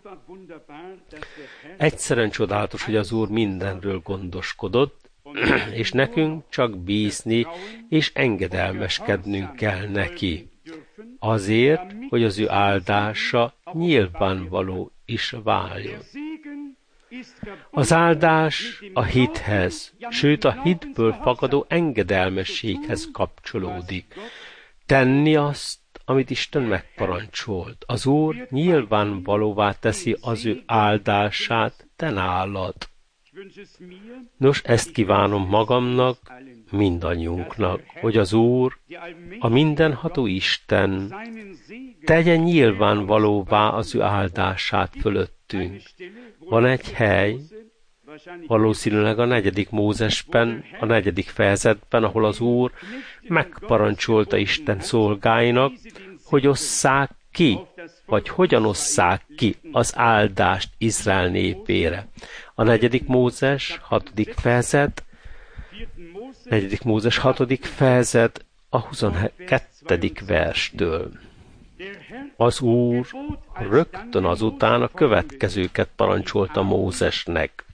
Egyszerűen csodálatos, hogy az Úr mindenről gondoskodott, és nekünk csak bízni és engedelmeskednünk kell neki. Azért, hogy az ő áldása nyilvánvaló is váljon. Az áldás a hithez, sőt a hitből fakadó engedelmességhez kapcsolódik. Tenni azt, amit Isten megparancsolt. Az Úr nyilvánvalóvá teszi az ő áldását te nálad. Nos, ezt kívánom magamnak, mindannyiunknak, hogy az Úr, a mindenható Isten tegye nyilvánvalóvá az ő áldását fölöttünk. Van egy hely, valószínűleg a 4. Mózesben, a 4. fejezetben, ahol az Úr megparancsolta Isten szolgáinak, hogy osszák ki, vagy hogyan osszák ki az áldást Izrael népére. A 4. Mózes 6. fejezet, 4. Mózes 6. fejezet a 22. verstől. Az Úr rögtön azután a következőket parancsolta Mózesnek.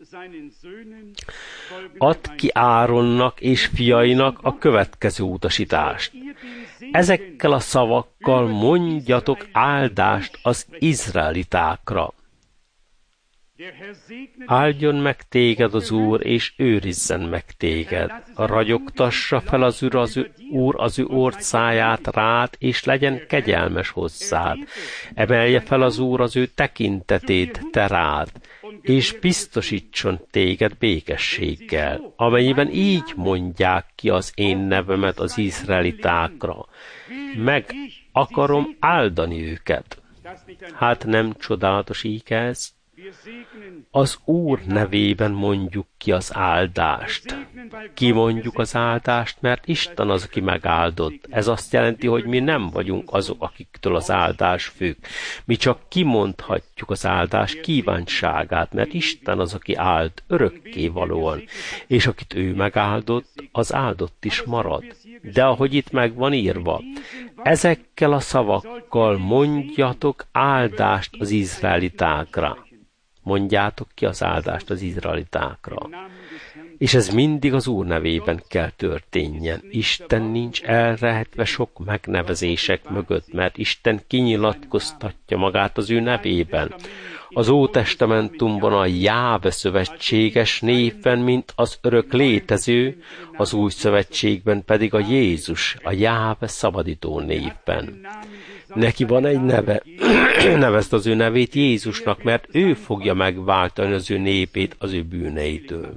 Add ki Áronnak és fiainak a következő utasítást. Ezekkel a szavakkal mondjatok áldást az izraelitákra. Áldjon meg téged az Úr, és őrizzen meg téged. Ragyogtassa fel az Úr az ő orcáját rád, és legyen kegyelmes hozzád. Emelje fel az Úr az ő tekintetét te rád, és biztosítson téged békességgel, amennyiben így mondják ki az én nevemet az izraelitákra. Meg akarom áldani őket. Hát nem csodálatos íg ez? Az Úr nevében mondjuk ki az áldást. Kimondjuk az áldást, mert Isten az, aki megáldott. Ez azt jelenti, hogy mi nem vagyunk azok, akiktől az áldás függ. Mi csak kimondhatjuk az áldás kívánságát, mert Isten az, aki áld örökkévalóan. És akit ő megáldott, az áldott is marad. De ahogy itt meg van írva, ezekkel a szavakkal mondjatok áldást az izraelitákra. Mondjátok ki az áldást az izraelitákra. És ez mindig az Úr nevében kell történjen. Isten nincs elrehetve sok megnevezések mögött, mert Isten kinyilatkoztatja magát az ő nevében. Az Ótestamentumban a Jáve szövetséges néven, mint az örök létező, az Új Szövetségben pedig a Jézus, a Jáve szabadító névben. Neki van egy neve, nevezd az ő nevét Jézusnak, mert ő fogja megváltani az ő népét az ő bűneitől.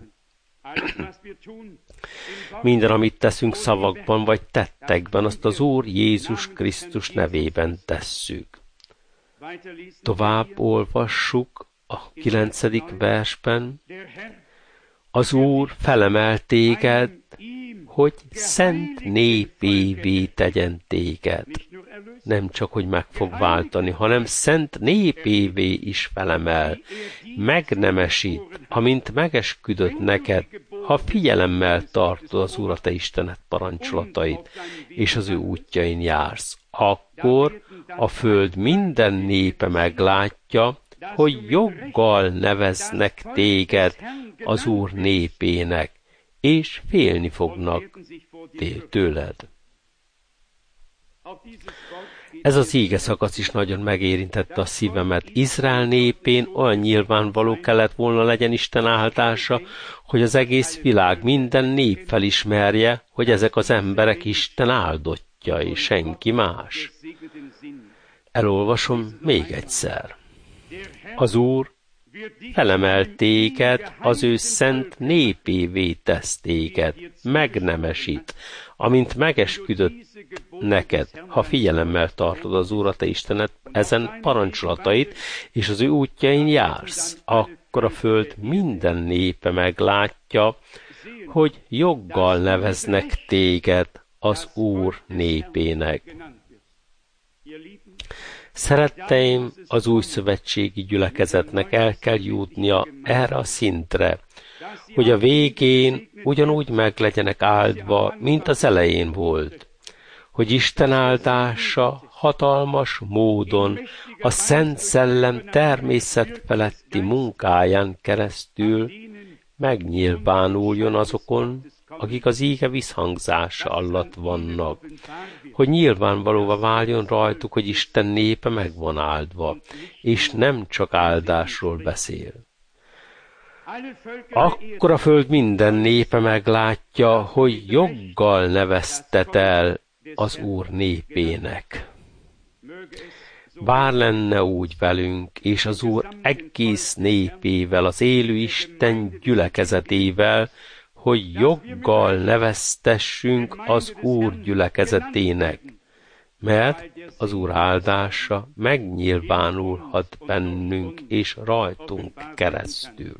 Minden, amit teszünk szavakban vagy tettekben, azt az Úr Jézus Krisztus nevében tesszük. Tovább olvassuk a 9. versben. Az Úr felemel téged, hogy szent népévé tegyen téged. Nem csak, hogy meg fog váltani, hanem szent népévé is felemel. Megnemesít, amint megesküdött neked, ha figyelemmel tartod az Úr a te Istened parancsolatait, és az ő útjain jársz. Akkor a föld minden népe meglátja, hogy joggal neveznek téged az Úr népének, és félni fognak tőled. Ez az íge szakasz is nagyon megérintette a szívemet. Izrael népén olyan nyilvánvaló kellett volna legyen Isten áldása, hogy az egész világ, minden nép felismerje, hogy ezek az emberek Isten áldottja, és senki más. Elolvasom még egyszer. Az Úr felemel téged, az ő szent népévé tesz téged, megnemesít, amint megesküdött neked, ha figyelemmel tartod az Úr a te Istened ezen parancsolatait, és az ő útjain jársz, akkor a föld minden népe meglátja, hogy joggal neveznek téged az Úr népének. Szeretteim, az új szövetségi gyülekezetnek el kell jutnia erre a szintre, hogy a végén ugyanúgy meg legyenek áldva, mint az elején volt, hogy Isten áldása hatalmas módon a Szent Szellem természetfeletti munkáján keresztül megnyilvánuljon azokon, akik az íge visszhangzása alatt vannak, hogy nyilvánvalóvá váljon rajtuk, hogy Isten népe meg van áldva, és nem csak áldásról beszél. Akkor a föld minden népe meglátja, hogy joggal neveztet el az Úr népének. Bár lenne úgy velünk, és az Úr egész népével, az élő Isten gyülekezetével, hogy joggal neveztessünk az Úr gyülekezetének, mert az Úr áldása megnyilvánulhat bennünk és rajtunk keresztül.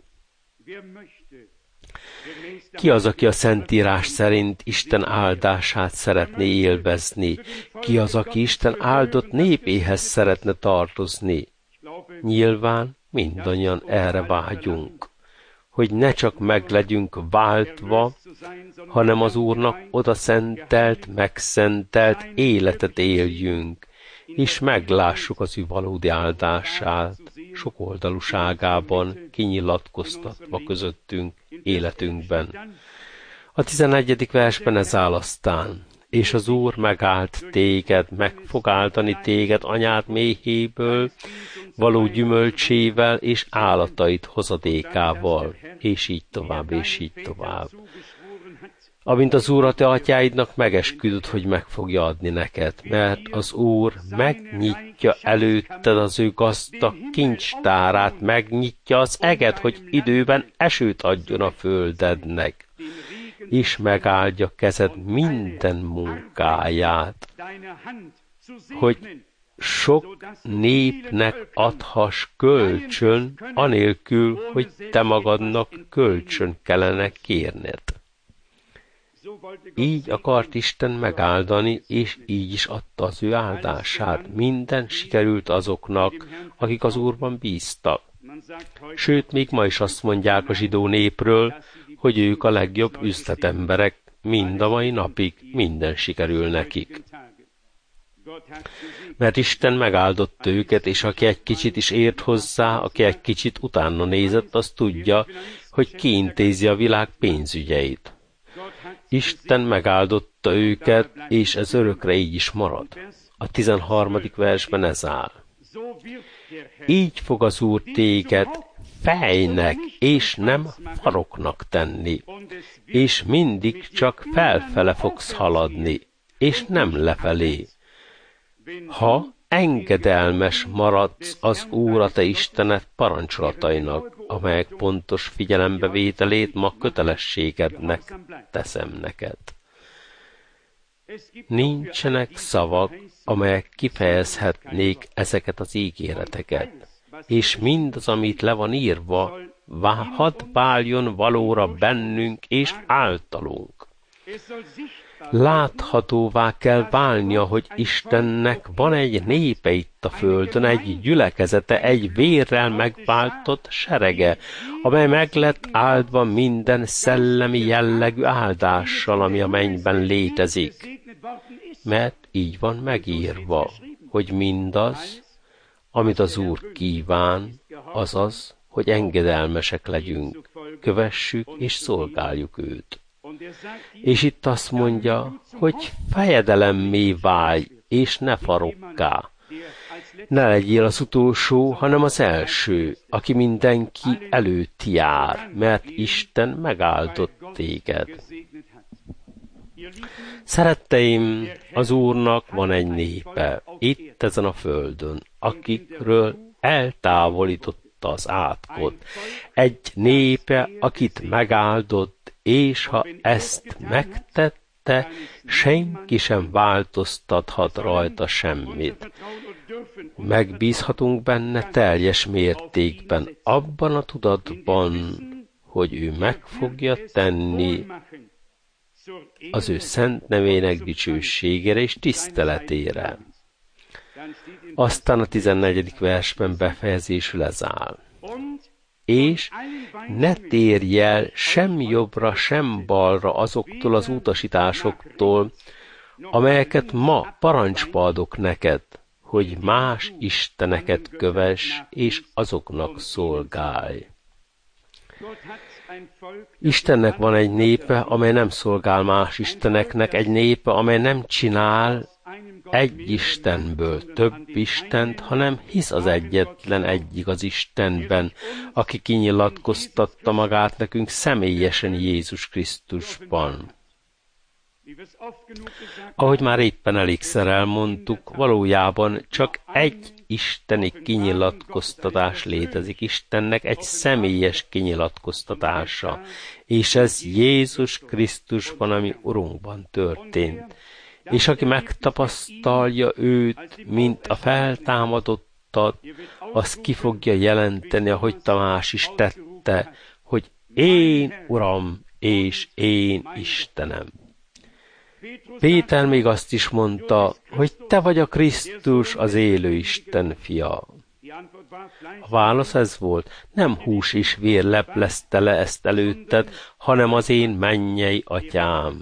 Ki az, aki a Szentírás szerint Isten áldását szeretné élvezni? Ki az, aki Isten áldott népéhez szeretne tartozni? Nyilván mindannyian erre vágyunk, hogy ne csak meg legyünk váltva, hanem az Úrnak odaszentelt, megszentelt életet éljünk, és meglássuk az ő valódi áldását, sokoldalúságában kinyilatkoztatva közöttünk, életünkben. A 11. versben ez áll aztán: és az Úr megállt téged, meg fog áltani téged anyád méhéből, való gyümölcsével és állatait hozadékával, és így tovább, és így tovább. Amint az Úr a te atyáidnak megesküdött, hogy meg fogja adni neked, mert az Úr megnyitja előtted az ő gazdag kincstárát, megnyitja az eget, hogy időben esőt adjon a földednek, és megáldja kezed minden munkáját, hogy sok népnek adhass kölcsön, anélkül, hogy te magadnak kölcsön kellene kérned. Így akart Isten megáldani, és így is adta az ő áldását. Minden sikerült azoknak, akik az Úrban bíztak. Sőt, még ma is azt mondják a zsidó népről, hogy ők a legjobb üzletemberek, mind a mai napig minden sikerül nekik. Mert Isten megáldott őket, és aki egy kicsit is ért hozzá, aki egy kicsit utána nézett, az tudja, hogy kiintézi a világ pénzügyeit. Isten megáldotta őket, és ez örökre így is marad. A 13. versben ez áll: így fog az Úr téged fejnek, és nem faroknak tenni, és mindig csak felfele fogsz haladni, és nem lefelé. Ha engedelmes maradsz az Úr a te Istened parancsolatainak, amelyek pontos figyelembevételét ma kötelességednek teszem neked. Nincsenek szavak, amelyek kifejezhetnék ezeket az ígéreteket, és mindaz, amit le van írva, hadd váljon valóra bennünk és általunk. Láthatóvá kell válnia, hogy Istennek van egy népe itt a földön, egy gyülekezete, egy vérrel megváltott serege, amely meg lett áldva minden szellemi jellegű áldással, ami a mennyben létezik. Mert így van megírva, hogy mindaz, amit az Úr kíván, az az, hogy engedelmesek legyünk, kövessük és szolgáljuk őt. És itt azt mondja, hogy fejedelemmé válj, és ne farokká. Ne legyél az utolsó, hanem az első, aki mindenki előtt jár, mert Isten megáldott téged. Szeretteim, az Úrnak van egy népe, itt ezen a földön, akikről eltávolította az átkot. Egy népe, akit megáldott, és ha ezt megtette, senki sem változtathat rajta semmit. Megbízhatunk benne teljes mértékben, abban a tudatban, hogy ő meg fogja tenni az ő szent nevének dicsőségére és tiszteletére. Aztán a 14. versben befejezésül ez áll: és ne térj el sem jobbra, sem balra azoktól az utasításoktól, amelyeket ma parancsba adok neked, hogy más isteneket kövess, és azoknak szolgálj. Istennek van egy népe, amely nem szolgál más isteneknek, egy népe, amely nem csinál egy Istenből több Istent, hanem hisz az egyetlen egy igaz Istenben, aki kinyilatkoztatta magát nekünk személyesen Jézus Krisztusban. Ahogy már éppen elégszer elmondtuk, valójában csak egy isteni kinyilatkoztatás létezik, Istennek egy személyes kinyilatkoztatása, és ez Jézus Krisztusban, ami Urunkban történt. És aki megtapasztalja őt, mint a feltámadottat, az ki fogja jelenteni, ahogy Tamás is tette, hogy én Uram és én Istenem. Péter még azt is mondta, hogy te vagy a Krisztus, az élő Isten fia. A válasz ez volt, nem hús és vér leplezte le ezt előtted, hanem az én mennyei atyám.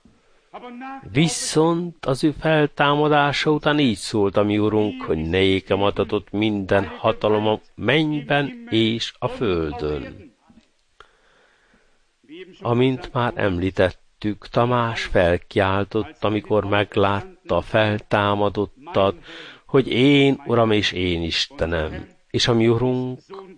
Viszont az ő feltámadása után így szólt a mi Urunk, hogy nékem adatott minden hatalom a mennyben és a földön. Amint már említettük, Tamás felkiáltott, amikor meglátta a feltámadottat, hogy én Uram és én Istenem, és a mi Urunk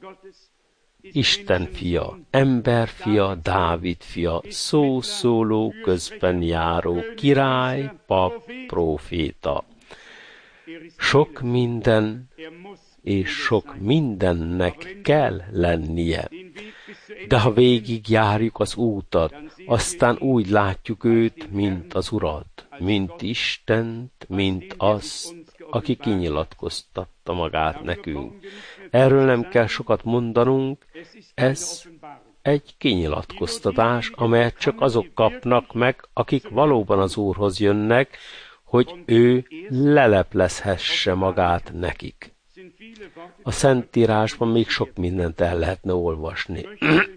Isten fia, ember fia, Dávid fia, szószóló, közben járó, király, pap, próféta. Sok minden és sok mindennek kell lennie. De ha végigjárjuk az útat, aztán úgy látjuk őt, mint az Urat, mint Istent, mint azt, aki kinyilatkoztatta magát nekünk. Erről nem kell sokat mondanunk, ez egy kinyilatkoztatás, amelyet csak azok kapnak meg, akik valóban az Úrhoz jönnek, hogy ő leleplezhesse magát nekik. A Szentírásban még sok mindent el lehetne olvasni.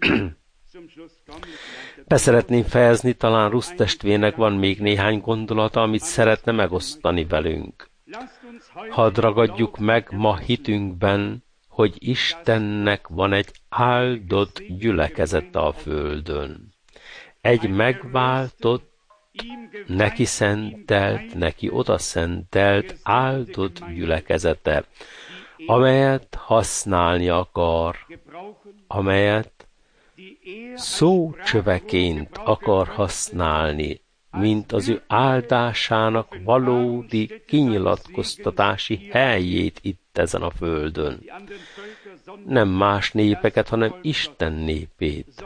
Be szeretném fejezni, talán Rusz testvérnek van még néhány gondolata, amit szeretne megosztani velünk. Hadd ragadjuk meg ma hitünkben, hogy Istennek van egy áldott gyülekezete a földön. Egy megváltott, neki szentelt, neki odaszentelt, áldott gyülekezete, amelyet használni akar, amelyet szócsöveként akar használni, mint az ő áldásának valódi kinyilatkoztatási helyét itt ezen a földön. Nem más népeket, hanem Isten népét.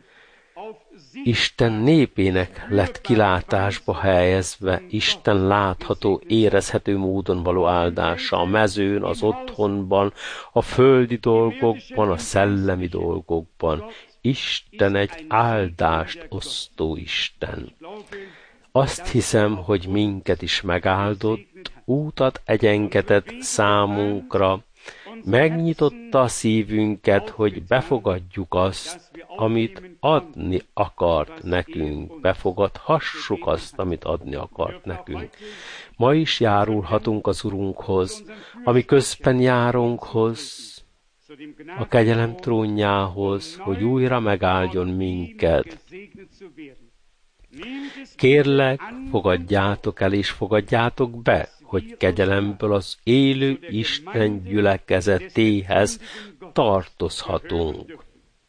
Isten népének lett kilátásba helyezve, Isten látható, érezhető módon való áldása a mezőn, az otthonban, a földi dolgokban, a szellemi dolgokban. Isten egy áldást osztó Isten. Azt hiszem, hogy minket is megáldott, útat egyengetett számunkra, megnyitotta a szívünket, hogy befogadjuk azt, amit adni akart nekünk, befogadhassuk azt, amit adni akart nekünk. Ma is járulhatunk az Urunkhoz, ami közben járunkhoz, a kegyelem trónjához, hogy újra megáldjon minket. Kérlek, fogadjátok el és fogadjátok be, hogy kegyelemből az élő Isten gyülekezetéhez tartozhatunk.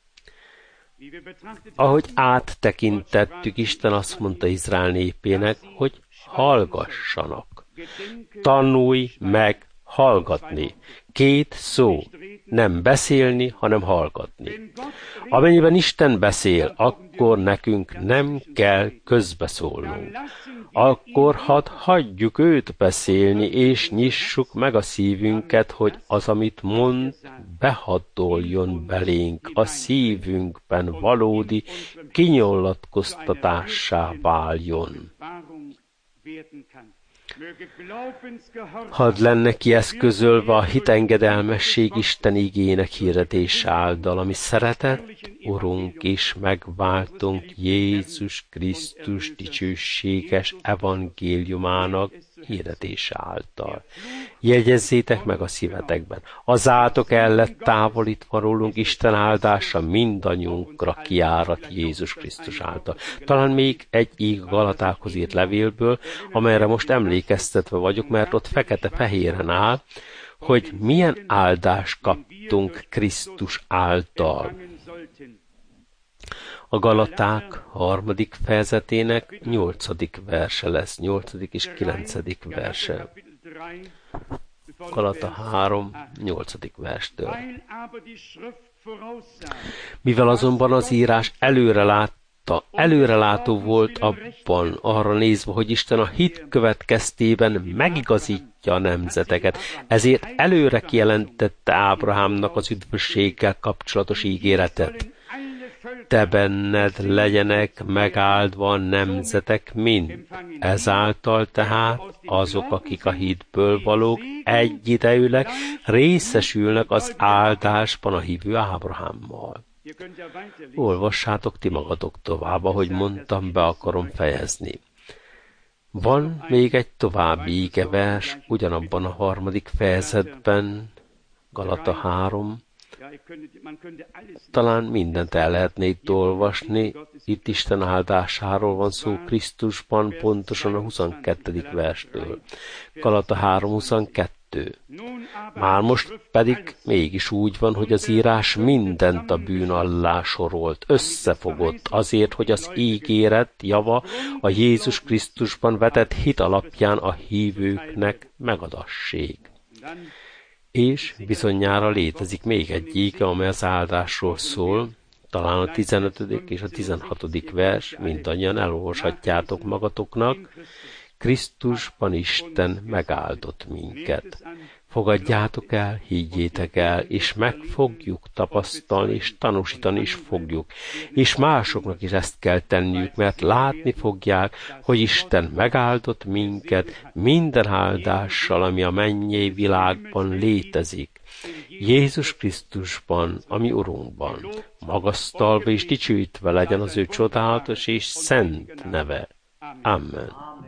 Ahogy áttekintettük, Isten azt mondta Izrael népének, hogy hallgassanak. Tanulj meg hallgatni. Két szó. Nem beszélni, hanem hallgatni. Amennyiben Isten beszél, akkor nekünk nem kell közbeszólnunk. Akkor hagyjuk őt beszélni, és nyissuk meg a szívünket, hogy az, amit mond, behatoljon belénk, a szívünkben valódi kinyilatkoztatássá váljon. Hadd lenne kieszközölve a hitengedelmesség Isten igének hirdetés által, ami szeretett Urunk és megváltunk Jézus Krisztus dicsőséges evangéliumának hirdetés által. Jegyezzétek meg a szívetekben, azátok el lett távolítva rólunk Isten áldása mindannyiunkra kiárat Jézus Krisztus által. Talán még egy íg Galatákhoz írt levélből, amelyre most emlékeztetve vagyok, mert ott fekete-fehéren áll, hogy milyen áldást kaptunk Krisztus által. A Galaták 3. fejezetének 8. verse lesz, 8. és 9. verse. Galata 3, 8. verstől. Mivel azonban az írás előrelátó volt abban, arra nézve, hogy Isten a hit következtében megigazítja a nemzeteket, ezért előre kijelentette Ábrahámnak az üdvösséggel kapcsolatos ígéretet. Te benned legyenek megáldva a nemzetek mind. Ezáltal tehát azok, akik a hitből valók, egyidejűleg részesülnek az áldásban a hívő Ábrahámmal. Olvassátok ti magatok tovább, ahogy mondtam, be akarom fejezni. Van még egy további ígevers, ugyanabban a 3. fejezetben, Galata 3, talán mindent el lehetne itt olvasni, itt Isten áldásáról van szó Krisztusban, pontosan a 22. verstől. Galata 3:22. Már most pedig mégis úgy van, hogy az írás mindent a bűn alá sorolt, összefogott azért, hogy az ígéret java a Jézus Krisztusban vetett hit alapján a hívőknek megadassék. És bizonyára létezik még egy íge, amely az áldásról szól, talán a 15. és a 16. vers, mindannyian elolvashatjátok magatoknak. Krisztusban Isten megáldott minket. Fogadjátok el, higgyétek el, és meg fogjuk tapasztalni, és tanúsítani is fogjuk. És másoknak is ezt kell tenniük, mert látni fogják, hogy Isten megáldott minket minden áldással, ami a mennyei világban létezik. Jézus Krisztusban, ami Urunkban, magasztalva és dicsőítve legyen az ő csodálatos és szent neve. Amen.